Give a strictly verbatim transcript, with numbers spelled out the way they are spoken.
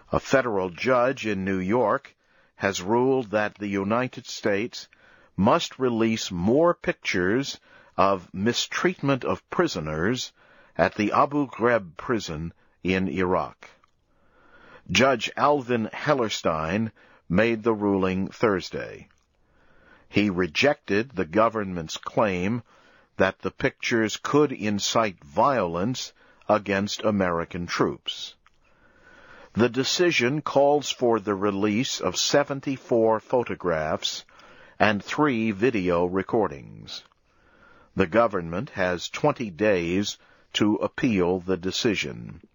A federal judge in New York has ruled that the United States must release more pictures of mistreatment of prisoners at the Abu Ghraib prison in Iraq. Judge Alvin Hellerstein made the ruling Thursday. He rejected the government's claim that the pictures could incite violence against American troops. The decision calls for the release of seventy-four photographs and three video recordings. The government has twenty days to appeal the decision.